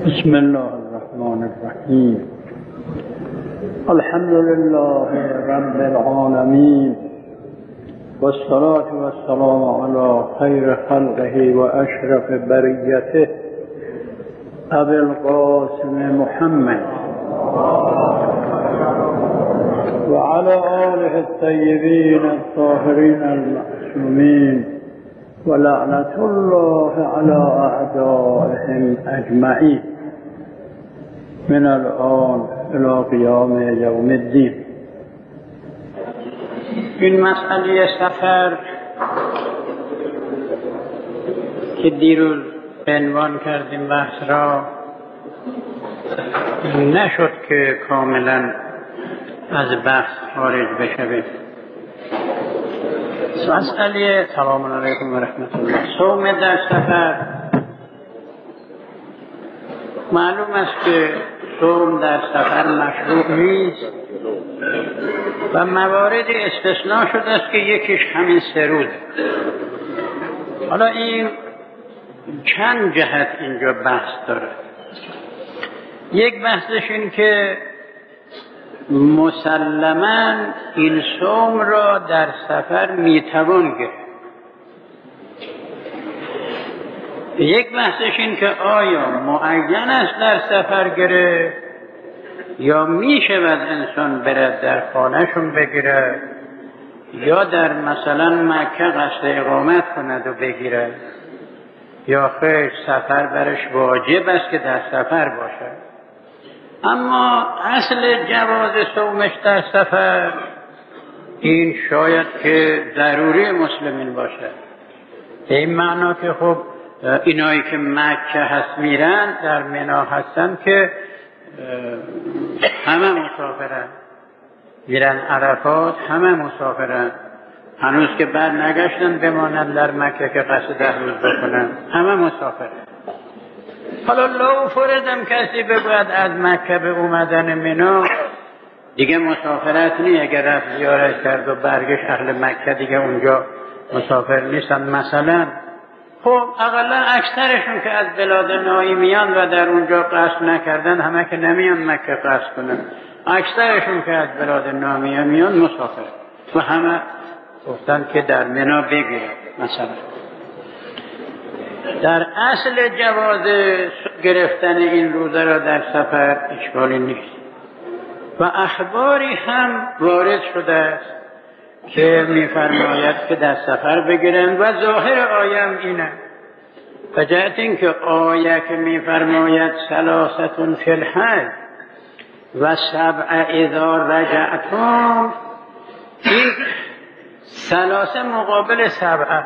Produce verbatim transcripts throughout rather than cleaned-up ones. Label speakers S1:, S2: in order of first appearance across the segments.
S1: بسم الله الرحمن الرحیم. الحمد لله رب العالمین والصلاة والسلام علی خیر خلقه و اشرف بریته ابی القاسم محمد و علی آله الطیبین الطاهرین المعصومین و لعنت الله علی اعدائهم اجمعین من الان الى قیام یوم الدین. این مسئله سفر که دیروز عنوان کردیم بحث را، نشد که کاملا از بحث خارج بشویم. مسئله سلام علیکم و رحمت الله. صوم در سفر معلوم است که صوم در سفر مشروع نیست و موارد استثناء شده است که یکیش همین سه روزه. حالا این چند جهت اینجا بحث داره. یک بحثش این که مسلماً این صوم را در سفر میتوان گرفت. یک بحثش این که آیا معین است در سفر گرفت یا میشود انسان برد در خانهشون بگیره یا در مثلا مکه قصد اقامت کند و بگیره، یا خیر سفر برش واجب است که در سفر باشد. اما اصل جواز صومش در سفر این شاید که ضروری مسلمین باشد، به این معنا که خب اینایی که مکه هست میرن در منا هستن که همه مسافرن، میرن عرفات همه مسافرن، هنوز که بر نگشتن بمانند در مکه که قصد ده روز بکنن، همه مسافرن. حالا لو فرضم کسی بگوید از مکه به اومدن منا دیگه مسافرت نی، اگر رفت زیارت کرد و برگشت اهل مکه دیگه اونجا مسافر نیستن مثلا. خب اقلا اکثرشون که از بلاد نایی میان و در اونجا قصد نکردن، همه که نمیان مکه قصد کنن، اکثرشون که از بلاد نایی میان مسافر و همه گفتن که در منا بگیرن مثلا. در اصل جواز گرفتن این روزه را در سفر اشکالی نیست و اخباری هم وارد شده است که می‌فرماید که در سفر بگیرن و ظاهر آیه هم اینه. به جهت اینکه آیه که می‌فرماید ثلاثة فی الحج و سبع اذا رجعتم، این ثلاثه مقابل سبعه،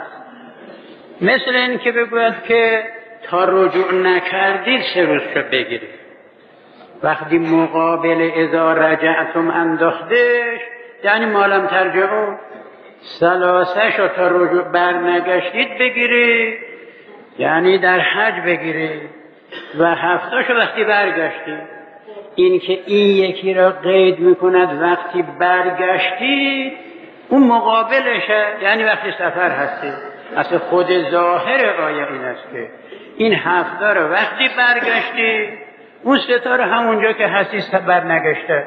S1: مثل این که بگوید که تا رجوع نکردید سه روزشو بگیرید. وقتی مقابل اذا رجعتم انداختش یعنی مالم ترجعون، ثلاثه شو تا رجوع برنگشتید بگیرید یعنی در حج بگیرید و هفته شو وقتی برگشتید. این که این یکی را قید میکند وقتی برگشتید، اون مقابلشه یعنی وقتی سفر هستید. اصلا خود ظاهر آیه این است که این هفته را وقتی برگشتید، اون ستاره همونجا که هستی برنگشته.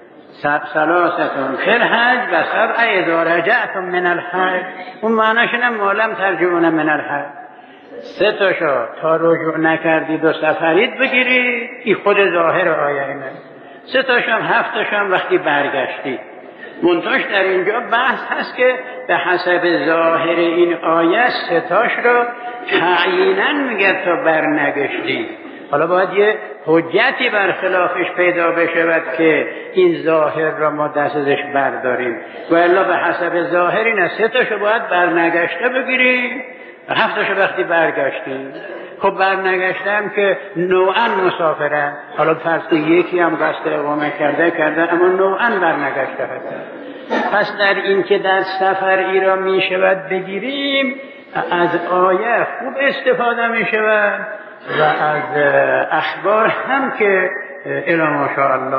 S1: ثلاثة فی الحج و سبع اذا رجعتم من الحج، اون معناش اینه مالم ترجعون من الحج. سه تاشو تا رجوع نکردید و سفرید بگیرید، این خود ظاهر آیه اینه. سه تاشو هم هفت تاشو هم وقتی برگشتید. منتاش در اینجا بحث هست که به حسب ظاهر این آیه ستاش رو تعییناً میگه تا برنگشتید. حالا باید یه حجتی برخلافش پیدا بشود که این ظاهر را ما دست ازش برداریم، و الا به حسب ظاهر این ستاشو باید برنگشته بگیریم و هفتاشو وقتی برگشتیم. خب برنگشتم که نوعاً مسافرن، حالا فرض که یکی هم قصد اقامت کرده کرده اما نوعاً برنگشته هستن. پس در این که در سفری را می شود بگیریم، از آیه خوب استفاده می شود و از اخبار هم که الی ماشاءالله.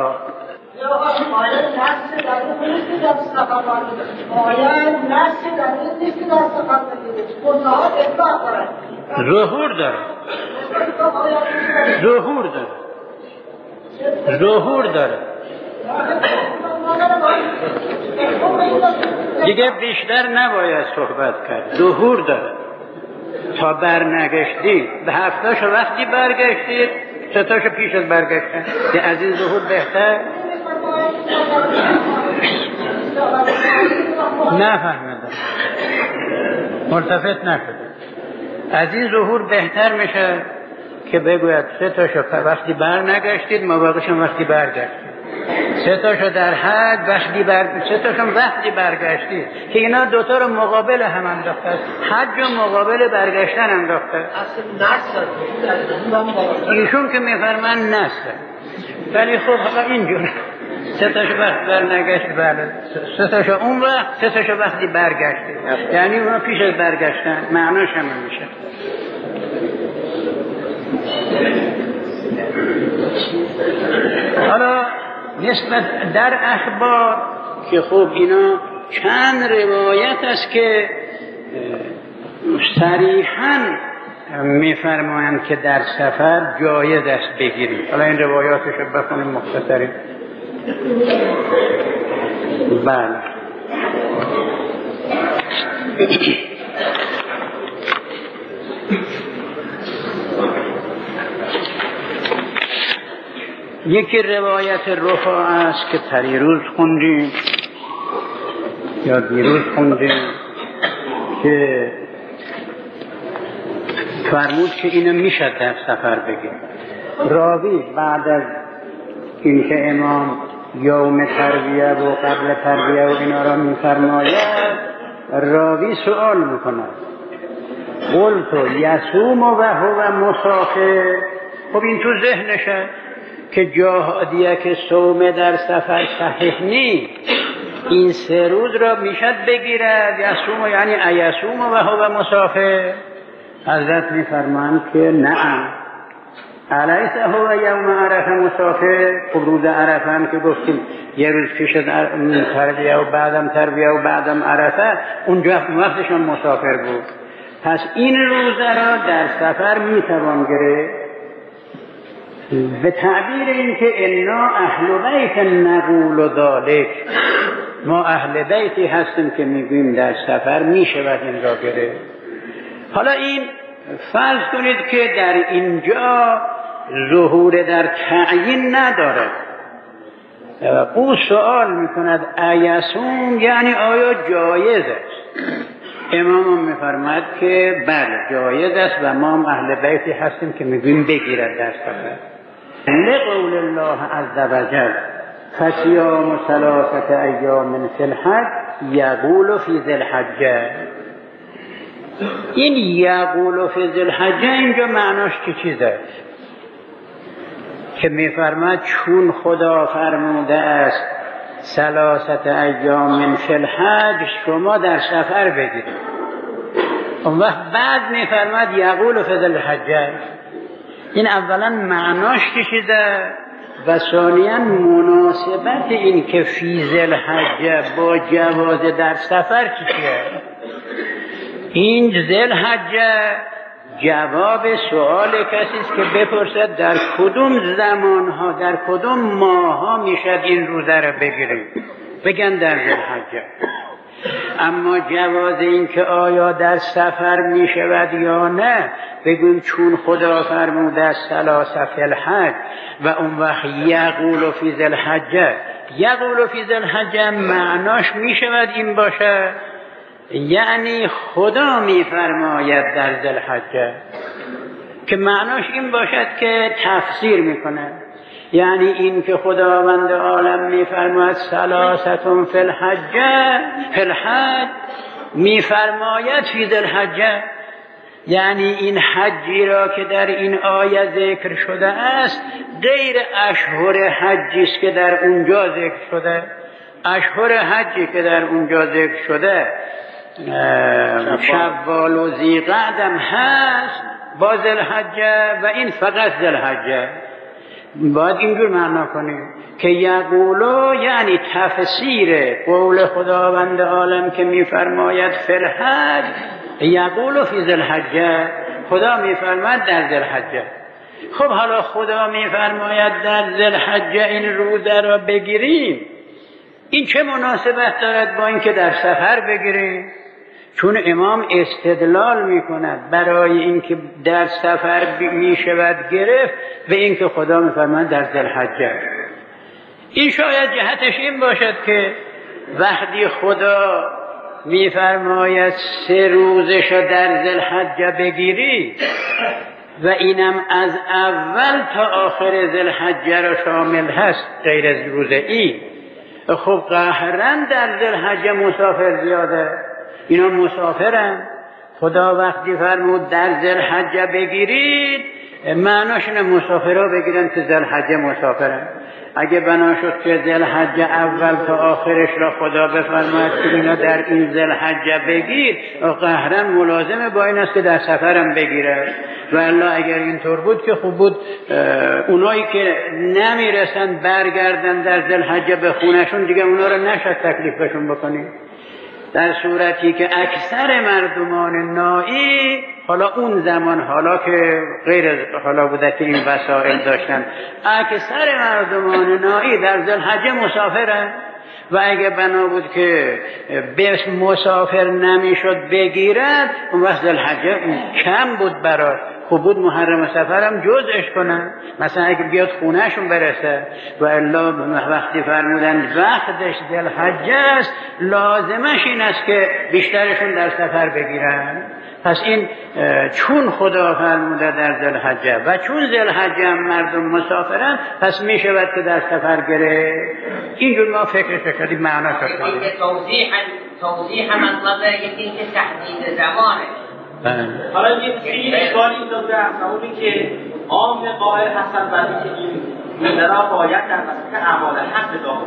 S2: آیه نص در این نیست که در سفر بگیریم، آیه نص در این نیست که در سفر بگیریم، منتها اطلاع دارد
S1: ظهور داره، ظهور داره، ظهور داره. دیگه بیشتر نباید صحبت کرد. ظهور داره. تا برنگشتی به هفتاشو وقتی برگشتید، ستاشو پیش از برگشتن، که از این ظهور بهتر نفهمیدم، ملتفت نشد. از این ظهور بهتر میشه که بگوید سه تاشو وقتی برنگشتید، ماباقیشون وقتی برگشتید، سه تاشو در حج وقتی بر سه تاشو وقتی برگشتید، که اینا دوتا رو مقابل هم انداخته است. حج و مقابل برگشتن انداخته.
S2: اصل نصر
S1: ایشون که میفرمان نصر، ولی خب حالا اینجور سه تاشو وقتی برنگشت، بله سه تاشو اون وقت، سه تاشو وقتی برگشتید، یعنی اونا پیش از برگشتن، معناش هم میشه. حالا نسبت در اخبار که خب اینا چند روایت است که صریحاً میفرمایند که در سفر جایز است بگیریم. حالا این روایاتش رو بخونیم مختصری. بله یکی روایت رفاع است که پریروز خوندیم یا دیروز خوندیم که فرمود که اینو میشد در سفر بگیم. راوی بعد از اینکه امام یوم ترویه و قبل ترویه و اینا را میفرماید، راوی سؤال میکند قلت یصوم و هو مسافر. خب این تو ذهنشه که جهادیه که صوم در سفر صحیح نیست، این سه روز را میشد بگیرد. یصوم یعنی ایصوم و هو مسافر. حضرت میفرمایند که نعم، الیس هو یوم عرفه مسافر. خب روز عرفه هم که گفتیم یه روز پیش از ترویه و بعدم ترویه و بعدم عرفه، اونجا وقتشون مسافر بود. پس این روزه را در سفر میتوان گرفت. به تعبیر این که انا اهل بیت نقول ذالک، ما اهل بیتی هستیم که میگویم در سفر میشود این را گرفت. حالا این فرض کنید که در اینجا ظهور در تعیین نداره. او سوال میکند ایصوم یعنی آیا جایز است؟ امام میفرماید که بله جایز است و ما اهل بیتی هستیم که میگویم بگیرد در سفر. لقول الله عز وجل فصیام ثلاثه ایام فی الحج یقول فی ذی الحجه. این یقول فی ذی الحجه اینجا معناش چه چیزه؟ که میفرماید چون خدا فرموده است ثلاثه ایام فی الحج، شما در سفر بگیرید. اون وقت بعد میفرماید یقول فی ذی الحجه. این اولا معناش چیزه و ثانیاً مناسبت این که فی ذی الحجه با جواز در سفر چیه؟ این ذی الحجه جواب سوال کسی است که بپرسد در کدوم زمانها در کدوم ماهها میشد این روزه را بگیریم، بگن در ذی الحجه. اما جواز این که آیا در سفر می شود یا نه، بگویم چون خدا فرموده است ثلاثه فی الحج و اون وقت یقول فی ذی الحجه. یقول فی ذی الحجه معناش می شود این باشه یعنی خدا می فرماید در ذی الحجه، که معناش این باشد که تفسیر می کنه. یعنی این که خداوند عالم میفرماید ثلاثه فی الحجه فی الحج، میفرماید فی ذی الحجه، یعنی این حجی را که در این آیه ذکر شده است غیر اشهر حجی است که در اونجا ذکر شده. اشهر حجی که در اونجا ذکر شده شوال و ذی‌قعدم هست با ذی الحجه و این فقط ذی الحجه. باید اینجور معنا کنیم که یقولو یعنی تفسیر قول خداوند عالم که میفرماید فی الحج یقولو فی ذی الحجه. خدا میفرماید در ذوالحجه. خب حالا خدا میفرماید در ذوالحجه این روزه را بگیریم، این چه مناسبت دارد با اینکه در سفر بگیریم؟ چون امام استدلال میکند برای اینکه در سفر میشود گرفت به اینکه خدا میفرماید در ذوالحجه. این شاید جهتش این باشد که وقتی خدا میفرماید سه روزش در ذوالحجه بگیری و اینم از اول تا آخر ذوالحجه را شامل هست غیر از روز عید، خب قهرا در ذوالحجه مسافر زیاده، اینا مسافرن. خدا وقتی فرمود در ذوالحجه بگیرید معناش اینه مسافرها بگیرن که ذوالحجه مسافرن. اگه بنا شد که ذوالحجه اول تا آخرش را خدا بفرماید که اینا در این ذوالحجه بگیر، قهرا ملازمه با این است که در سفرم بگیره. و الله اگر اینطور بود که خوب بود اونایی که نمیرسن برگردن در ذوالحجه به خونشون دیگه اونا رو نشد تکلیفشون بکنیم. در صورتی که اکثر مردمان نائی حالا اون زمان، حالا که غیر حالا بوده که این وسائل داشتن، اکثر مردمان نائی در ذوالحجه مسافرن و اگه بنا بود که بس مسافر نمیشد بگیرد اون وقت ذوالحجه کم بود براش، خوب بود محرم سفرم جزش کنن، مثلا اگه بیاد خونهشون برسه. و الا وقتی فرمودن وقتش ذوالحجه است لازمش این است که بیشترشون در سفر بگیرن. پس این چون خدا فرموده در ذوالحجه و چون ذوالحجه هم مردم مسافرن پس می شود که در سفر گره. اینجور ما فکر کردیم معنا شد.
S3: توضیح توضیح مطلب یکی که تحدید زمانه.
S4: حالا این اشکالی داده اصلا که عام قائل هستن برای که این مدرا باید در مسئله اعمال حق داخل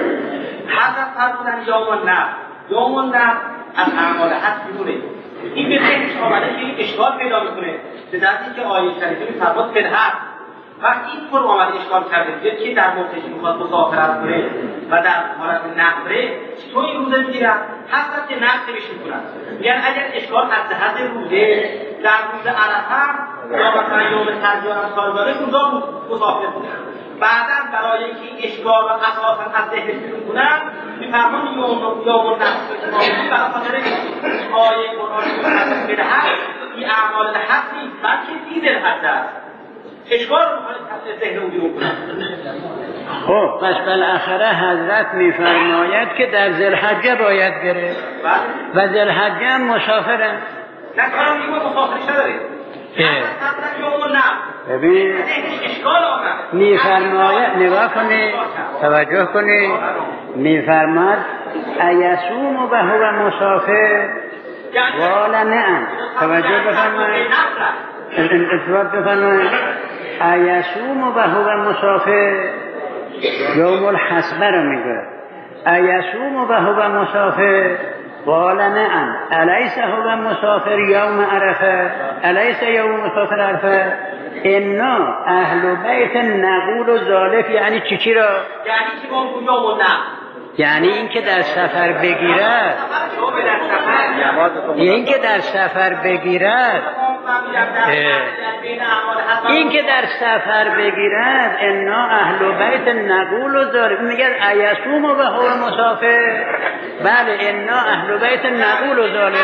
S4: حضرت فرمودن یوم النحر. یوم النحر از اعمال حق بیرونه. این به ذهنش آمده که این اشکال پیدا میکنه به دستی که آیه شریفه میفرماد فلحق. وقتی این طور آمده اشکال کرده که در موقعی که میخواد مسافرت کنه و در حالت نقره چطور این روزه میگیرن؟ حضرت که نقصه بهش میکنن. میگن اگر اشکال از جهت روزه در روز عرفه یا مثلا یوم تربیه هم سالگاره اونجا مسافر بودن، بعدا برای اینکه اشکال را اساسا از ذهنش بیرون کنن میفرمان یوم یوم نقصه که برای خاطر آیه قرآن بدهد این اعمال حق نیست بلکه فی ذوالحجه است. اشکال رو میخواید ذهن رو بیرون کنن.
S1: خب پس بالاخره حضرت میفرماید که در ذوالحجه باید گرفت و ذوالحجه هم مسافرن.
S4: نه کارم میگه مسافرش نداره.
S1: ببین میفرماید، نگاه کنی توجه کنی، میفرماید ایسوم و هو مسافر والا نعم. توجه بفرمایید، اثبات بفرمایید ایسوم و هو مسافر. یوم الحسبه رو میگه ایسوم و هو مسافر قال نعم الیس هو مسافر یوم عرفه الیس یوم مسافر عرفه انا اهل بیت نقول ذالک. یعنی چی چی را؟
S4: یعنی چی با یوم نه؟
S1: یعنی این که در سفر بگیرد، این که در سفر بگیرد این که در سفر بگیرد انا اهل بیت نقول و ذالک. میگه ایسوم و هو مسافر. بله انا اهل بیت نقول و ذالک.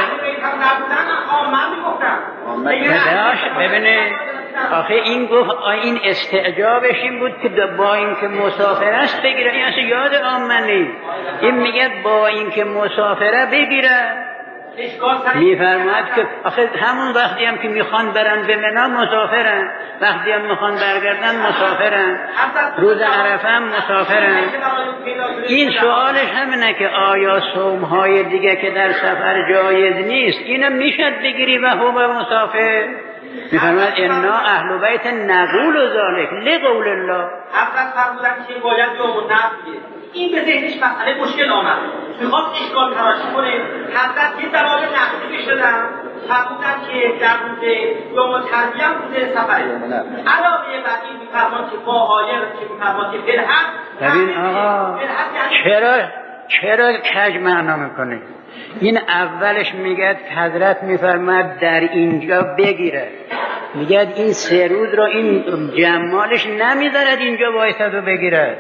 S1: ببینه آخه این گفت این استعجابش این بود که با این که مسافر است بگیره. این اصلا یاد آمنی. این میگه با این که مسافره بگیره. میفرماید که آخه همون وقتی هم که میخوان برن به منی مسافرن، وقتی هم میخوان برگردن مسافرن، روز عرفه هم مسافرن. این سوالش همینه که آیا صومهای دیگه که در سفر جایز نیست اینم میشد بگیری و هو مسافر؟ میفرماید انا اهل بیت نقول و ذالک لقول الله.
S4: حضرت فرمودن که باید یوم النحر. این به ذهنش مسئله مشکل آمد، میخواد اشکال تراشی کنه. حضرت یه جواب نقدی بهش دادن، فرمودن که در روز یوم تربیه هم روز سفره. علاوه بر این میفرمان که با آیه که میفرمان که فلحق.
S1: ببین آقا چرا چرا کج معنا میکنه؟ این اولش میگه حضرت میفرماد در اینجا بگیره، میگه این سه روز رو این جمالش نمیذارد اینجا وایسد و بگیره.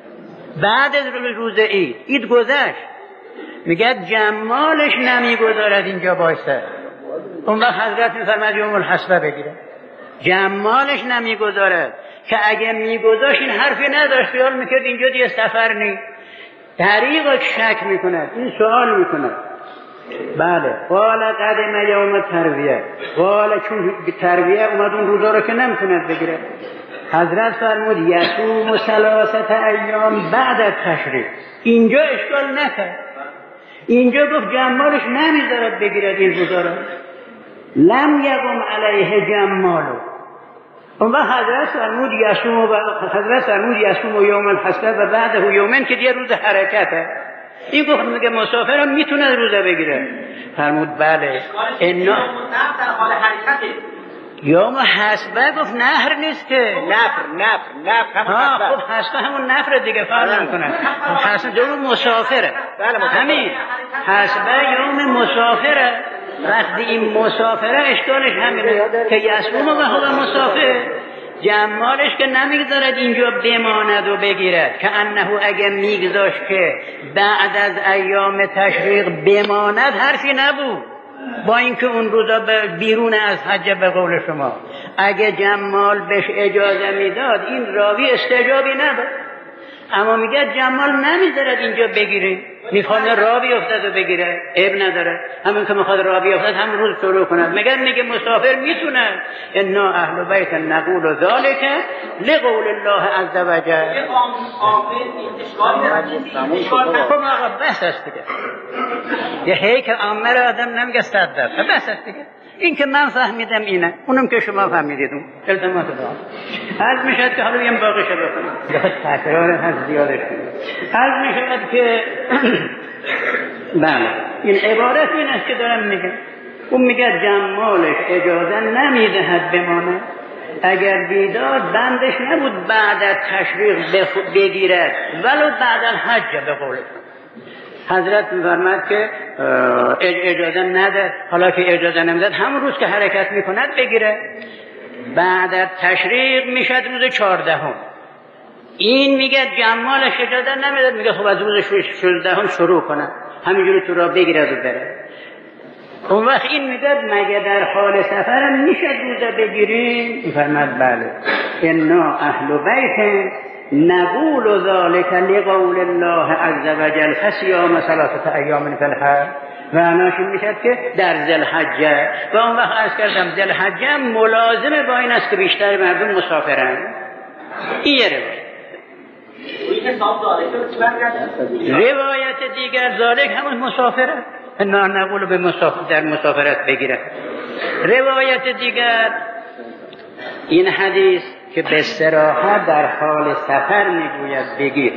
S1: بعد از روز عید عید گذشت، میگه جمالش نمیگذارد اینجا وایسد. اون وقت حضرت میفرماد یوم الحسبه بگیره. جمالش نمیگذارد که اگه میگذاشت این حرفی نداشت، خیال میکرد اینجا دیگه سفر نیست. طریق شک میکند، این سوال میکند. بله قال قدم یوم ترویه، قال چون ترویه اومد اون روزا رو که نمیتوند بگیره. حضرت فرمود یصوم ثلاثه ایام بعد از تشریق. اینجا اشکال نکرد، اینجا گفت جمالش نمیذارد بگیرد این روزا رو، لم یقم علیه جمالو. اون وقت حضرت فرمود یصوم و حضرت فرمود یصوم یوم الحسبه و بعده یومن که دیگه روز حرکته. این گفت میگه مسافرم میتونه روزه بگیره. فرمود بله اینا
S4: در حال حرکته.
S1: یوم حسبه گفت نهر نیست که
S5: نفر نفر نفر همون
S1: ها
S5: نفر.
S1: خب حسبه همون نفر دیگه فرق نمیکنه. حسبه یوم مسافره.
S5: بله مسافر.
S1: همین حسبه یوم مسافره. وقتی این مسافره اشکالش همینه که یصوم و هو مسافر، جمالش که نمیگذارد اینجا بماند و بگیرد. که انه اگه میگذاشت که بعد از ایام تشریق بماند حرفی نبود، با اینکه اون روزا بیرون از حج به قول شما. اگه جمال بهش اجازه میداد این راوی استجابی نداد، اما میگه جمال نمیذارد اینجا بگیریم، میخواد راه بیفتد و بگیره، عیب نداره. همون که میخواد راه بیفتد همون روز شروع کند. میگه میگه مسافر میتونه. انا اهل بیت نقول ذالک لقول الله عز وجل.
S4: یه قانون این اشکالی نداره.
S1: خب آقا بس است دیگه. یه هیکل عامه را آدم نمیگه صد درصد، بس است دیگه. این که من فهمیدم اینه، اونم که شما فهمیدید. اون التماس دارم حرف میشد که حالا بیم باقیشه بکنم، تکرار هست زیادش کنیم. حرف میشد که بله این عبارت این است که دارم میگم. اون میگه جمالش اجازه نمیدهد بمانه. اگر بیداد بندش نبود بعد از تشریق بگیرد ولو بعد از حج به قول حضرت می‌فرماد که اجازه نداد. حالا که اجازه نمیداد همون روز که حرکت میکند بگیره. بعد از تشریق میشد روز چهاردهم. این میگه جمالش اجازه نمیداد، میگه خب از روز شانزدهم شروع کنه، همینجوری تو را بگیره و بره. اون وقت این میگه مگه در حال سفرم میشه روزه بگیریم؟ میفرماد بله انا اهل بیت نقول ذلك لقول الله عز وجل فصيام ثلاثه ایام فی الحج. معناش میشه که در ذوالحجه. و اون وقت عرض کردم ذوالحجه ملازم با این است که بیشتر مردم مسافرن. این یه روایت. روایت دیگر ذالک همون مسافره، انا نقول به مسافر در مسافرت بگیره. روایت دیگر این حدیث که به صراحت در حال سفر میگوید بگیر،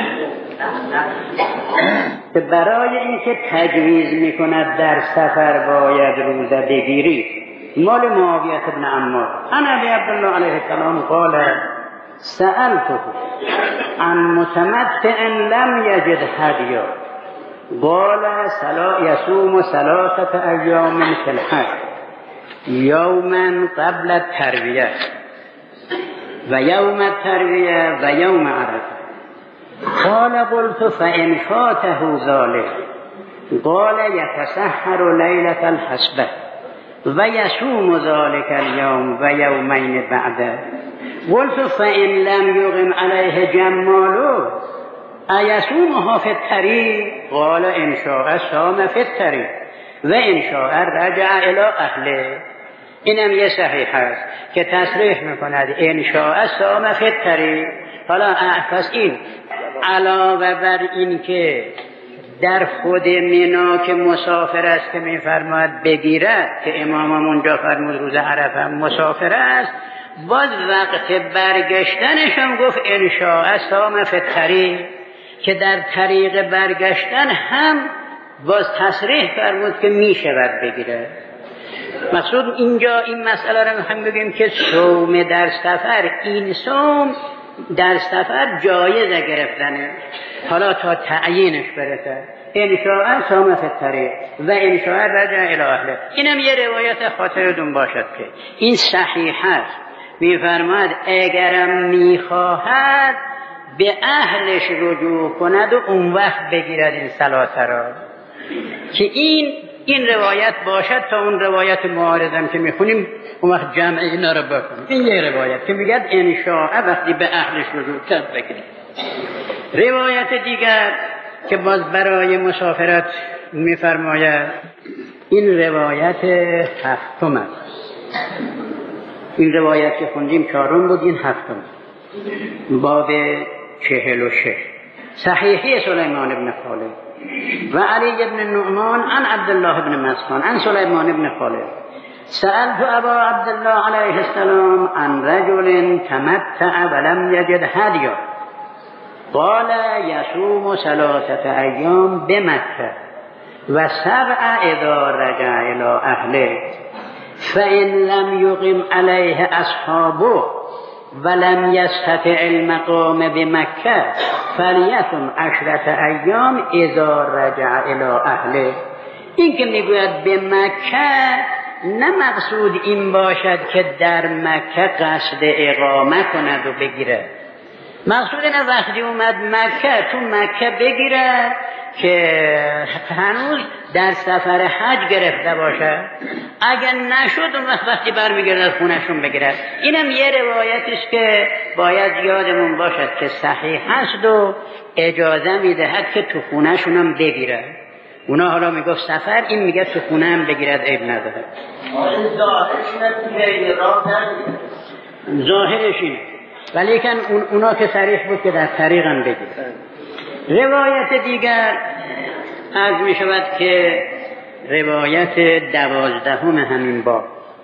S1: که برای اینکه تجویز میکند در سفر باید روزه بگیری. مال معاویه بن عمار عن ابی عبدالله علیه السلام قال سألته عن متمتع لم یجد هدیا قال یصوم ثلاثه ایام فی الحج یوما قبل الترویه و یوم الترویه و یوم عرفه. قال قلت فإن فاته ذلك قال يتسحر ليلة الحسبة و یصوم ذلك اليوم و یومین بعده. قلت فإن لم يقم عليه جماله ایصومها فی الطریق قال ان شاء صام فی الطریق و ان شاء رجع الی اهله. اینم یه صحیح هست که تصریح میکند ان شاء صام فی الطریق. حالا پس این علاوه بر این که در خود منا که مسافر است که میفرماید بگیرد، که امامم اونجا فرمود روز عرفه مسافر است، باز وقت برگشتنش هم گفت ان شاء صام فی الطریق، که در طریق برگشتن هم باز تصریح فرمود که میشود بگیره. مقصود اینجا این مسئله رو هم بگیم که صوم در سفر، این صوم در سفر جایزه گرفتنه، حالا تا تعیینش برسه. انشاء صام فی الطریق و انشاء رجع الی اهله. اینم یه روایت خاطرتون باشد که این صحیح است. میفرماید اگرم میخواهد به اهلش رجوع کند و اون وقت بگیرد این ثلاثه را، که این این روایت باشد تا اون روایت معارضم که میخونیم اون وقت جمع اینا رو بکنیم. این یه روایت که میگه انشاء وقتی به اهلش رجوع کرد بگیرد. روایت دیگر که باز برای مسافرت میفرماید، این روایت هفتم است. این روایت که خوندیم چهارم بود، این هفتم، باب چهل و شش، صحیحی سلیمان بن خالد و علی بن نعمان عن عبدالله بن مسعود عن سلیمان بن خالد سألت ابا عبدالله علیه السلام عن رجل تمتع ولم یجد هدیا قال يصوم ثلاثة أيام بمكة وسبع إذا رجع إلى أهله فإن لم يقم عليه أصحابه ولم يستطع المقام بمكة فليصم عشرة أيام إذا رجع إلى أهله. این که میگوید به مکه، نه مقصود این باشد که در مکه قصد اقامه کند و بگیره. مقصود اینه وقتی اومد مکه تو مکه بگیره که هنوز در سفر حج گرفته باشه. اگر نشد اون وقت وقتی برمیگرده خونشون بگیره. اینم یه روایتی است که باید یادمون باشد که صحیح هست و اجازه میدهد که تو خونشون هم بگیره. اونا حالا میگفت سفر، این میگه تو خونه هم بگیرد، عیب نداره. ظاهرش اینه، ولیکن اون اونا که صریح بود که در طریق هم بگیرد. روایت دیگر از می شود که روایت دوازدهم همین باب،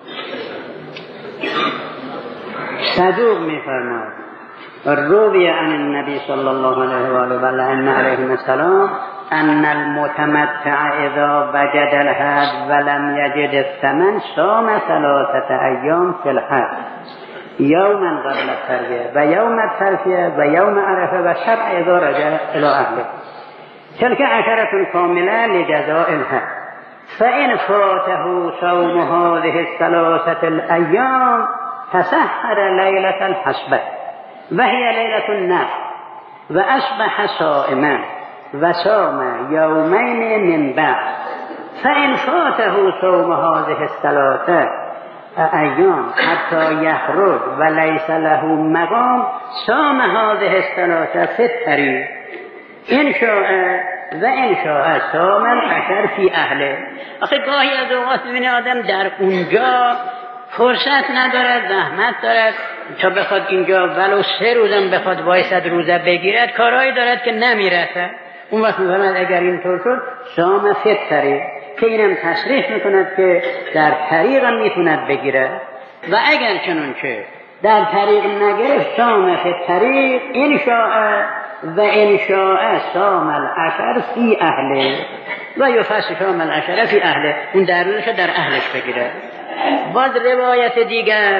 S1: صدوق می فرماید روی عن النبی صلی الله علیه و آله و آله علیه السلام ان المتمتع اذا وجد الهد ولم یجد الثمن صام ثلاثة ایام فی الحج یوما قبل التربیه و یوم الترفیه و یوم عرفه و شب اذا رجع الى اهله تلك عشرة کامله لجزاء الحج فإن فاته صوم هذه الثلاثة الأيام تسحر ليلة الحسبة وهي ليلة النحر وأصبح صائما وصام يومين من بعد فإن فاته صوم هذه الثلاثة أيام حتى يخرج وليس له مقام صام هذه الثلاثة في الطريق إن شاء و انشاء صام العشر فی اهله. آخه گاهی از اوقات ببینه آدم در اونجا فرصت ندارد، زحمت دارد تا بخواد اینجا ولو سه روزم بخواد وایسد روزه بگیرد، کارهایی دارد که نمیرسد. اون وقت میفرماید اگر اینطور شد صام فی الطریق، که اینم تصریح میکند که در طریق هم میتوند بگیرد. و اگر چنانچه در طریق نگرفت صام فی الطریق انشاء و انشاء صام العشر فی اهله و یفصل صام العشر فی اهله، اون در روزش در اهلش بگیره. باز روایت دیگر،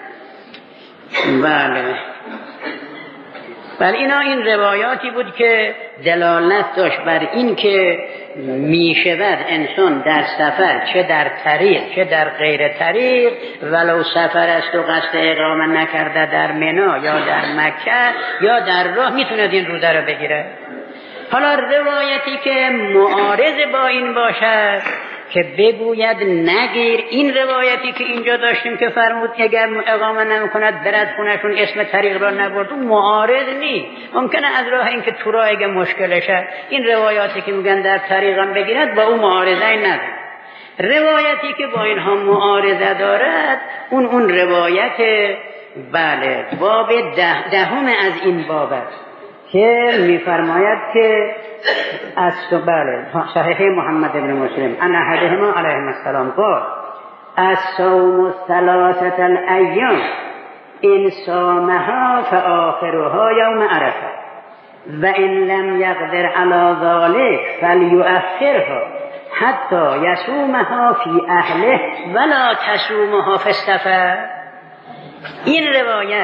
S1: بله بله اینا این روایاتی بود که دلالت داشت بر این که می شود انسان در سفر، چه در طریق چه در غیر طریق، ولو سفر است و قصد اقامه نکرده در منا یا در مکه یا در راه، میتونه این روزه رو بگیره. حالا روایتی که معارض با این باشد که بگوید نگیر، این روایتی که اینجا داشتیم که فرمود اگر اقامه نمی کند برد خونشون، اسم طریق را نبرد، اون معارض نیست. ممکنه از راه این که تو راه اگه مشکلشه، این روایاتی که میگن در طریقم بگیرد با اون معارضه نداره. روایتی که با اینها معارضه دارد اون اون روایت بله باب ده دهم از این باب است که میفرماید که از بله صحیح محمد بن مسلم ان احدهما علیه السلام قال الصوم الثلاثه الايام ان صامها فآخرها يوم عرفه و ان لم يقدر على ذلك فليؤخرها حتى يصومها في اهله ولا تصومها في السفر. این روایت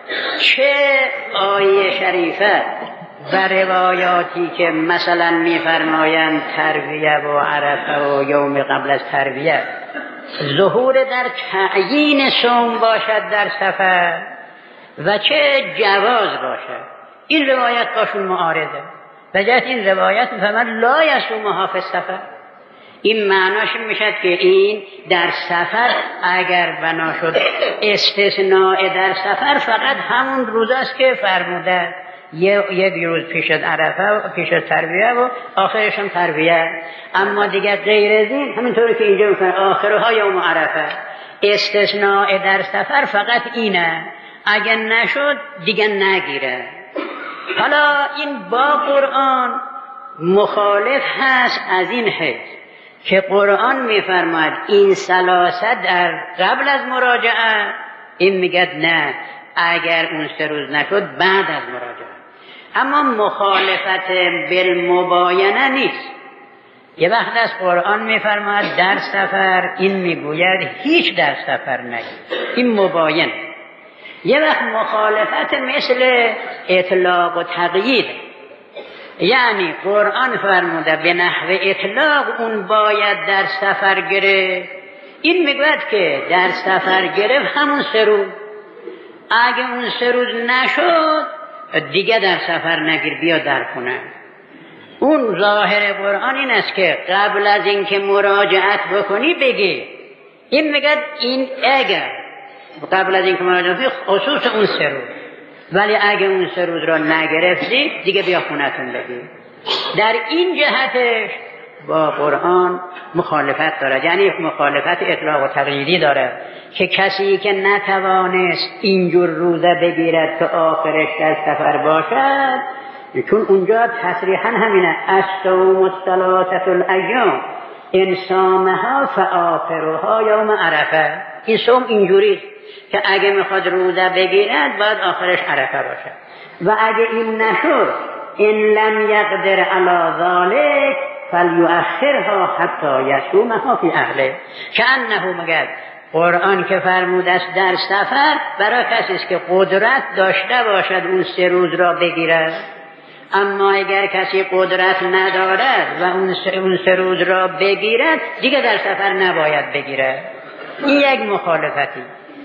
S1: چه آیه شریفه و روایاتی که مثلا میفرمایند ترویه و عرفه و یوم قبل از ترویه ظهور در تعیین صوم باشد در سفر و چه جواز باشد، این روایت باشون معارضه. بجات این روایت میفرماید لا یصومها فی السفر، این معناش میشد که این در سفر اگر بنا شد استثناء در سفر فقط همون روزاست که فرموده یک روز پیش از عرفه و پیش از ترویه و آخرش هم ترویه، اما دیگه غیر از این همینطوری که اینجا میکنه آخرها یوم عرفه، استثناء در سفر فقط اینه، اگر نشد دیگه نگیره. حالا این با قرآن مخالف هست از این حیث که قرآن میفرماید این ثلاثه در قبل از مراجعه، این میگه نه اگر اون سه روز نشد بعد از مراجعه. اما مخالفت بالمباینه نیست. یه وقت از قرآن میفرماید در سفر، این میگوید هیچ در سفر نگید، این مباین. یه وقت مخالفت مثل اطلاق و تقیید، یعنی قرآن فرموده به نحو اطلاق اون باید در سفر گرفت، این میگوید که در سفر گرفت همون سه روز، اگه اون سه روز نشد دیگه در سفر نگیر، بیا در خونه. اون ظاهر قرآن این است که قبل از اینکه مراجعت بکنی بگی، این میگه این اگر قبل از اینکه مراجعت بکنی خصوص اون سه روز، ولی اگه اون سه روز را نگرفتی دیگه بیا خونتون بگی. در این جهتش با قرآن مخالفت داره، یعنی مخالفت اطلاق و تقییدی داره که کسی که نتوانست اینجور روزه بگیرد که آخرش در سفر باشد، چون اونجا تصریحا همینه الصوم الثلاثه الایام ان صامها فآخرها یوم عرفه، این صوم اینجوری که اگه میخواد روزه بگیرد باید آخرش عرفه باشه، و اگه این نشد ان لم یقدر علی ذلک فلیؤخرها حتی یصومها فی اهله، که انه مگر قرآن که فرموده است در سفر برای کسی است که قدرت داشته باشد اون سه روز را بگیرد، اما اگر کسی قدرت ندارد و اون سه, اون سه روز را بگیرد دیگه در سفر نباید بگیرد. این یک مخالفتی.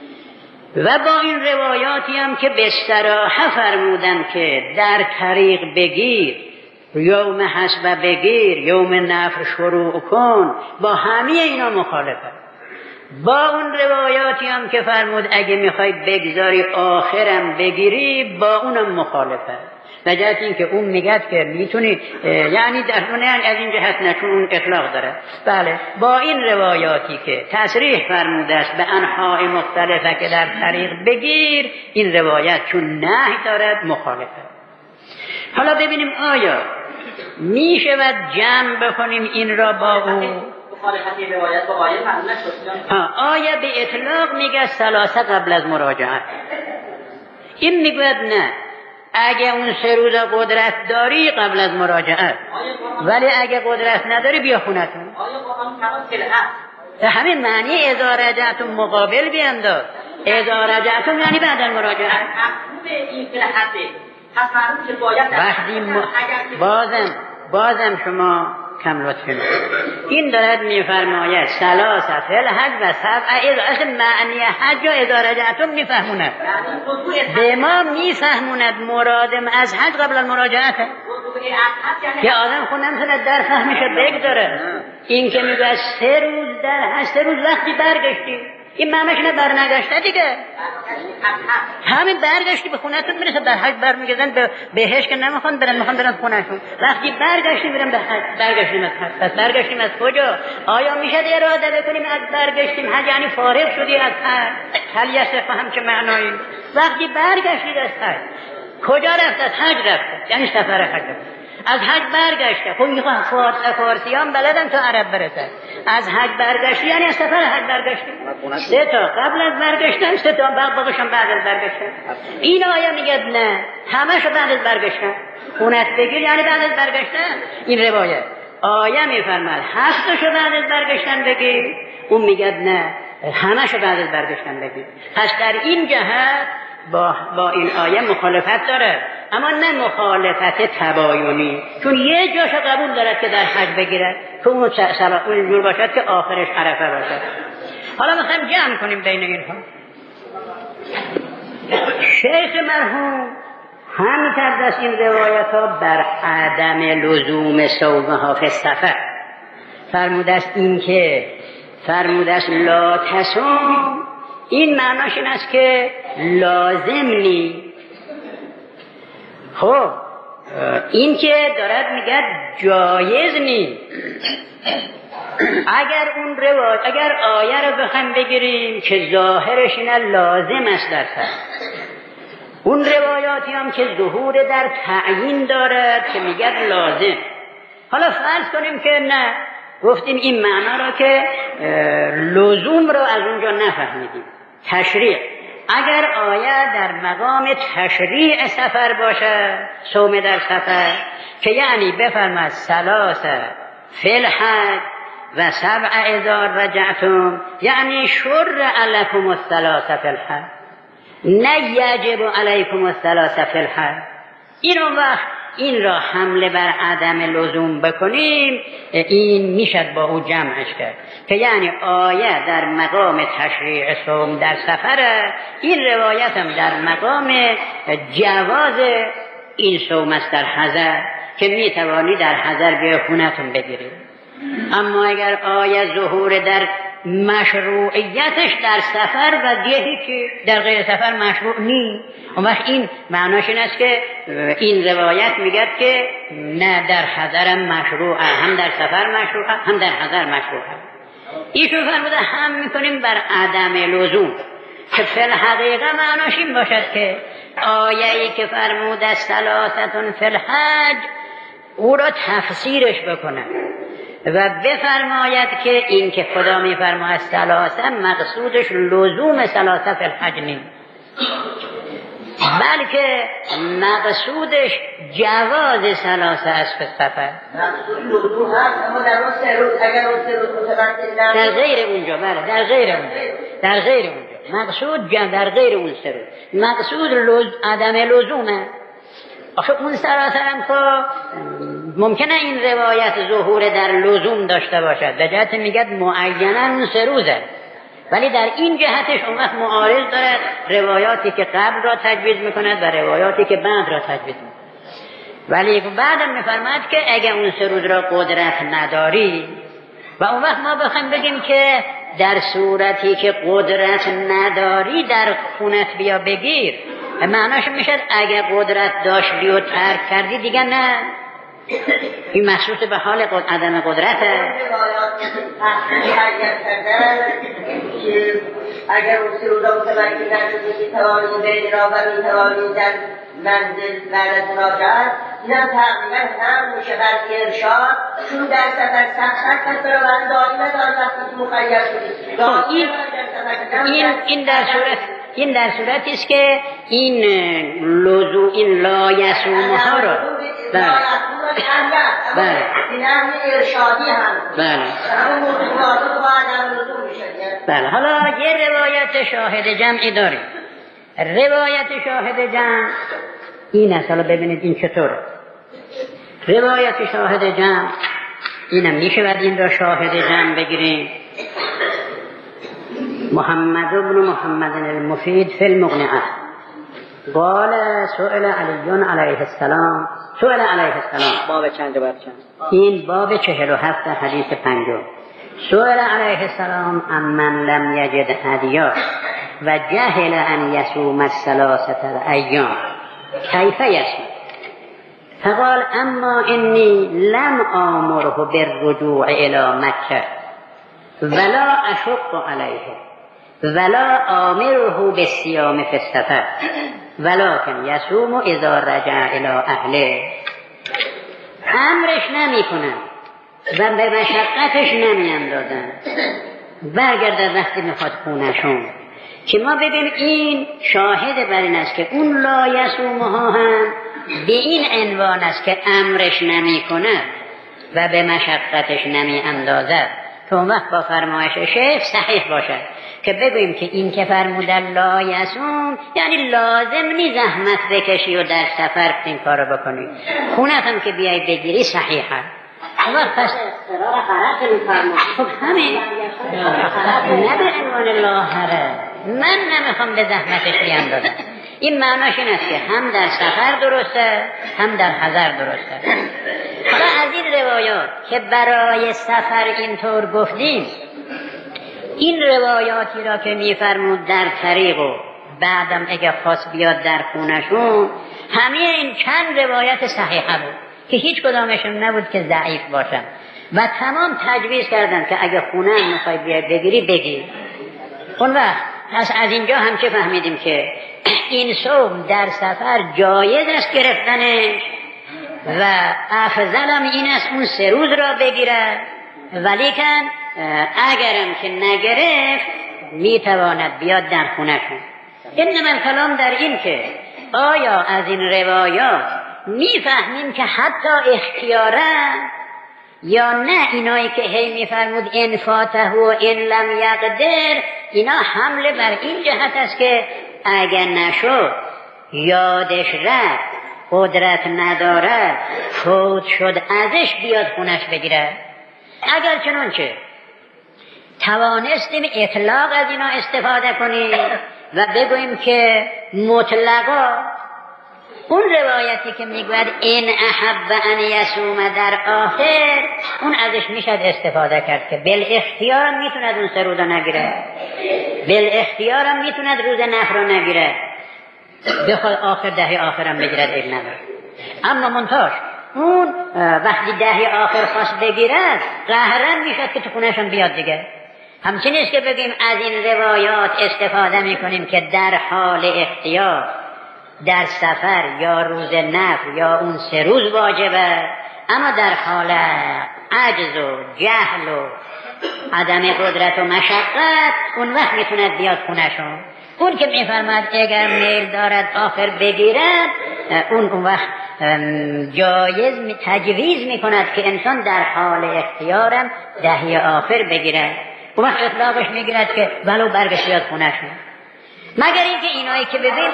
S1: و با این روایاتی هم که به صراحه فرمودن که در طریق بگیر، یوم حسب بگیر، یوم نفر شروع کن، با همه اینا مخالفت. با اون روایاتی هم که فرمود اگه میخوای بگذاری آخرم بگیری، با اونم مخالفت. نجات این که اون میگد که میتونی، یعنی در اون از این جهت نشون اون اطلاق داره. بله با این روایاتی که تصریح فرموده است به انحاء مختلفه که در طریق بگیر، این روایت چون نهی دارد مخالفت. حالا ببینیم آیا میشود جمع بکنیم این را با اون
S4: مخالفت روایت با آیه معلوم نشد.
S1: آیه به اطلاق میگه ثلاثه قبل از مراجعه، این میگوید نه اگه اون سه روز قدرت داری قبل از مراجعه، ولی اگه قدرت نداری بیا خونتون.
S4: آیه قرآن فقط فلحه
S1: به همین معنی اذا رجعتم مقابل بیانداز، اذا رجعتم یعنی بعد از مراجعه.
S4: مفهوم این فلحته پس معلوم که باید
S1: وقتی م... بازم بازم شما کم لطف کنید. این دارد میفرماید ثلاثه فی الحج و سبع اذا، معنی حج و اذا رجعتم میفهموند، به ما میفهموند مرادم از حج قبل المراجعه. یه آدم خود نمیتونه در فهمش بگذاره. این که میگه سه روز در حج، سه روز وقتی برگشتی، این معنیش نه برنگشته دیگه، همین برگشتی به خونه‌تون میرسه. در حج برمیگردن به بهش که نمیخوان برن، میخوان برن خونه‌شون. وقتی برگشتیم میرم به حج، برگشتیم از حج. پس برگشتیم از کجا؟ آیا میشه اراده بکنیم از برگشتیم حج یعنی فارغ شدی از حج؟ هل یصح که معنایی وقتی برگشتید از حج کجا رفت؟ از حج رفت، یعنی سفر حج. از حج برگشته، خب میخواه فارسیان بلدن تا عرب برسه. از حج برگشتی یعنی از سفر حج برگشتی. سه تا قبل از برگشتن، سه تا باقیشون بعد از برگشتن. این آیه میگه نه همشو بعد از برگشتن خونت بگیر یعنی بعد از برگشتن. این روایت آیه میفرماد هفتشو بعد از برگشتن بگیر، اون میگه نه همشو بعد از برگشتن بگیر. پس در این جهت با, با این آیه مخالفت داره، اما نه مخالفت تباینی، چون یه جاشو قبول دارد که در حج بگیرد که اون جور باشد که آخرش عرفه باشد. حالا میخوایم جمع کنیم بین اینها. شیخ مرحوم هم کرد از این روایت ها بر عدم لزوم صومها فی السفر. فرموده است این که فرموده است لا تصوم، این معناش این است که لازم نی. خب این که دارد میگه جایز نی. اگر اون روایت اگر آیه رو بخوایم بگیریم که ظاهرش اینه لازم است در سفر، اون روایاتی هم که ظهور در تعیین دارد که میگه لازم. حالا فرض کنیم که نه، گفتیم این معنا را که لزوم را از اونجا نفهمیدیم. تشریع، اگر آیه در مقام تشریع سفر باشه، صوم در سفر، که یعنی بفرماد ثلاثه فی الحج و سبع اذا رجعتم، یعنی شرع لکم الثلاثه فی الحج، نه یجب علیکم الثلاثه فی الحج. این اون وقت این را حمله بر عدم لزوم بکنیم، این میشد با او جمعش کرد که یعنی آیه در مقام تشریع صوم در سفره، این روایت هم در مقام جواز این صوم است در حضر که میتوانی در حضر به خونتون بگیرید. اما اگر آیه ظهور در مشروعیتش در سفر و دیگه که در غیر سفر مشروع نی، اون وقت این معناش این است که این روایت میگه که نه در حضرم مشروعه، هم در سفر مشروعه هم در حضر مشروعه. ایشون فرموده هم میکنیم بر عدم لزوم، که فی الحقیقه معناش این باشد که آیه‌ای که فرموده ثلاثه فی الحج او را تفسیرش بکنه و بفرماید که این که خدا میفرماید ثلاثه مقصودش لزوم ثلاثه فی الحج نیست، بلکه مقصودش جواز ثلاثه است فی السفر.
S2: مقصود لزوم هست اما در اون سه روز اگر اون سه روز متمکن
S1: در غیر اونجا، بله در غیر اونجا، در غیر اونجا مقصود در غیر اون سه روز مقصود لز... عدم لزومه. آخه اون سراسر هم که ممکنه این روایت ظهور در لزوم داشته باشد، به جهت میگه معینا اون سه روزه، ولی در این جهتش اون وقت معارض دارد روایاتی که قبل را تجویز میکند و روایاتی که بعد را تجویز میکند. ولی بعدم میفرماید که اگه اون سه روز را قدرت نداری، و اون وقت ما بخوایم بگیم که در صورتی که قدرت نداری در خونت بیا بگیر، معناش میشد اگه قدرت داشتی و ترک کردی دیگه نه، این مخصوص به حال قد... عدم قدرته.
S2: اگر اون سه روزا متمکن نشدی میتوانید بین را و میتوانید در منزل بعد از مراجعت، اینم تقریبا هم میشه بر ارشاد، چون در سفر سخت کس را وقت دائمه دار وقتی مخیر شدید.
S1: این این در صورت این در صورتی است که این لزو این لا یصومها را بله بله
S2: این هم ارشادی هم
S1: بله بله. حالا یه روایت شاهد جمعی داریم. روایت شاهد جمع این است، حالا ببینید این چطوره. روایت شاهد جمع اینم میشه بعد این را شاهد جمع بگیریم. محمد بن محمد المفید فی المقنعه قال سئل علی علیه السلام سئل علیه السلام، باب چند باب چند این باب چهل و هفت حدیث پنجم. سئل علیه السلام امن لم یجد هدیا و جهل ان یصوم الثلاثه الایام کیف یصوم؟ فقال اما انی لم آمره بالرجوع الی مکه ولا اشق علیه ولا آمره بالصیام فی السفر ولکن یصوم اذا رجع الی اهله. امرش نمی کنم و به مشقتش نمی اندازم، برگرده وقتی میخواد خونشون. که ما ببین این شاهد بر این است که اون لا یصومها هم به این عنوان است که امرش نمی کند و به مشقتش نمی اندازد، که اون وقت با فرمایش شیخ صحیح باشد
S6: که بگوییم که این که فرمودن لا یصوم یعنی لازم نی زحمت بکشی و در سفر این کارو بکنی، خونت هم که بیای بگیری صحیحه. وقت پس خب همین نه به عنوان لاحره، من نمیخوام به زحمتش بیاندازم. این معناش این است که هم در سفر درسته هم در حضر درسته. حالا از این روایات که برای سفر اینطور گفتیم، این روایاتی را که میفرمود در طریق و بعدم اگه خواست بیاد در خونشون، همه این چند روایت صحیحه بود که هیچ کدامشون نبود که ضعیف باشن و تمام تجویز کردن که اگه خونه هم میخوای بیای بگیری بگیر. اون وقت پس از اینجا هم چه فهمیدیم که این صوم در سفر جایز است گرفتنش و افضلم این است اون سه روز را بگیرد، ولیکن اگرم که نگرفت میتواند بیاد در خونه‌شون. انما الکلام در این که آیا از این روایات میفهمیم که حتی اختیاره یا نه اینایی که هی میفرمود ان فاته و ان لم یقدر، اینا حمله بر این جهت است که اگر نشد یادش رفت قدرت نداره فوت شد ازش بیاد خونش بگیره. اگر چنانچه توانستیم اطلاق از اینا استفاده کنیم و بگوییم که مطلقا اون روایتی که میگوید این احب ان یصوم در آخر، اون ازش میشد استفاده کرد که بل اختیار میتوند اون سه روزا نگیره، بل اختیار هم میتوند روز نفر رو نگیره، بخواد آخر دهی آخرم بگیرد ایل نداره. اما منتاش اون وقتی دهی آخر خواست بگیرد قهرن میشد که تو خونهشون بیاد دیگه. همچنین است که بگیم از این روایات استفاده میکنیم که در حال اختیار در سفر یا روز نفر یا اون سه روز واجبه، اما در حال عجز و جهل و عدم قدرت و مشقت اون وقت میتوند بیاد خونهشون. اون که میفرماد اگر میل دارد آخر بگیرد، اون اون وقت جایز تجویز میکند که انسان در حال اختیارم دهی آخر بگیرد. اون وقت اطلاقش میگیرد که ولو برگش بیاد خونهشون، مگر اینکه اینایی که ببین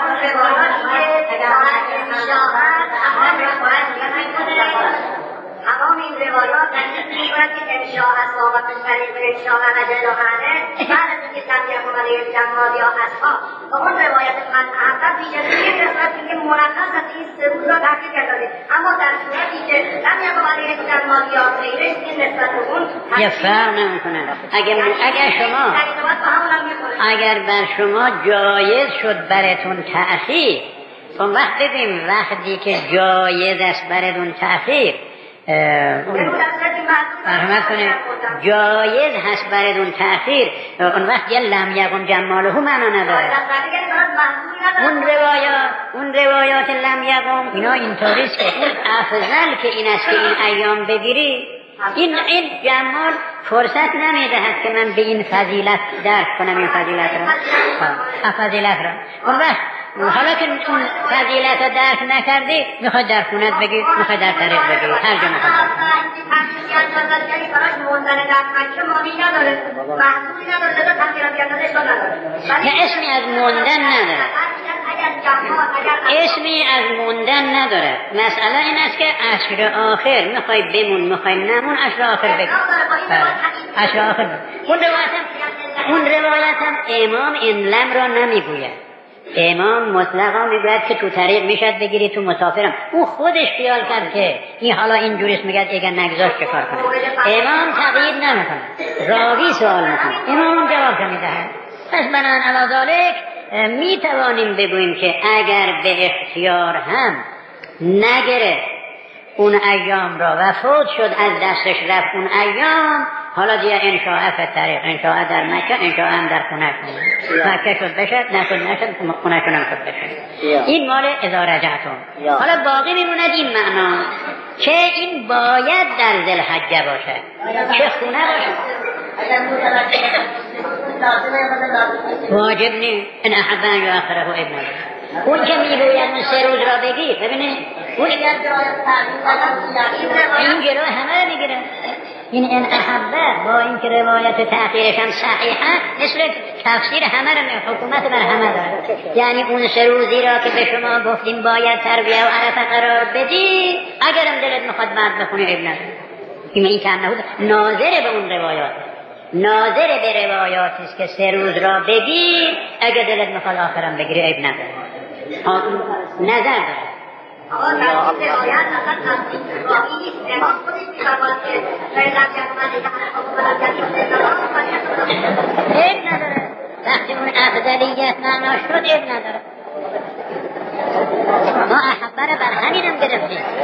S7: تمام این روایات تنظیم می‌کند که انشاء اصابت طریق انشاء نجل آهنه بعد از اینکه تنبیه کنه جمال یا اصحاب و اون روایت من احبت پیش از این قسمتی که مرخص از این سه روز را تحقیق کرده، اما در صورتی که تنبیه کنه جمال یا غیرش این نسبت به اون
S6: یه فرق نمی‌کنه. اگر اگر شما اگر بر شما جایز شد براتون تأخیر، اون وقت ببین وقتی که جایز است براتون تأخیر مرحمت کنه جایز هست براتون تأخیر، اون وقت یه لم یکن جماله معنا نداره. اون روایات اون روایات لم یکن اینا اینطوریست که اون افضل که این است که این ایام بگیری، این این جمال فرصت نمیدهد که من به این فضیلت درک کنم این فضیلت را فضیلت را اون وقت حالا که اون فضیلت را درک نکردی میخواد در خونت بگی، میخواد در طریق بگی، هر جا میخواد. نه اسمی از موندن نداره، اسمی از موندن نداره. مسئله این است که عشر آخر میخوای بمون میخوای نمون، عشر آخر بگی. عشر آخر بگی. اون روایتم اون روایتم امام این لم را نمیگوید، امام مطلقا میگوید که تو طریق میشد بگیری، تو مسافرم. او خودش خیال کرد که این حالا اینجوریست، میگه اگر نگذاشت چه کار کنه. امام تقیید نمیکنه، راوی سوال میکنه، امام جواب میدهد. پس بنان علی ذالک میتوانیم بگوییم که اگر به اختیار هم نگرفت اون ایام را و فوت شد از دستش رفت اون ایام، حالا دیگه انشاء فی طریق، انشاء در مکه، انشاء هم در خونه شد، مکه شد بشد، نشد نشد، خونه شد نشد بشد. این مال اذا رجعتم. حالا باقی میموند این معنا که این باید در ذوالحجه باشه، چه خونه باشه واجب نی. ان احب ان یؤخره ابن اون که میگوید اون سه روز را بگیر، ببینید اون این جلو همه میگیره. این ان احبه با اینکه روایت تأخیرش هم صحیحه مثل تفسیر همه رو حکومت بر همه داره. یعنی اون سه روزی را که به شما گفتیم باید ترویه و عرفه قرار بدی، اگرم دلت میخواد بعد بخونی ابن نداره. این این که نبود ناظر به اون روایات، ناظر به روایاتی است که سه روز را بگی، اگر دلت میخواد آخرم بگیری ابن نداره. نظر داره.
S7: آقا در این روایت اصلا تصدیق واقعی نیست. امام خودش می‌فرماید که فإن لم يكن عليك حق فلا تكن
S6: اب نداره. وقتی اون افضلیت معنا شد اب نداره. ما احبه را بر همینم گرفتیم.